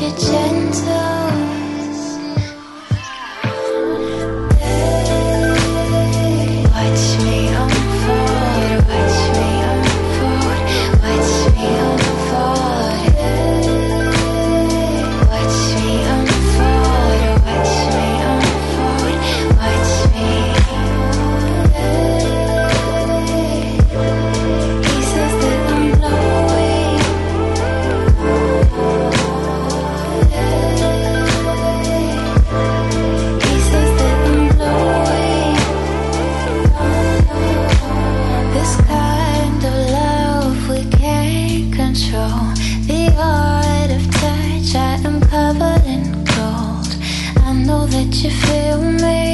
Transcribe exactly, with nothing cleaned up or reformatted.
you're gentle. Watch me unfold, watch me unfold, watch me unfold. Watch me unfold, watch me unfold, watch me. He says that I'm blowing. He says that I'm blowing. This kind of love we can't control. The art of touch, I am covered in gold. I know that you feel me.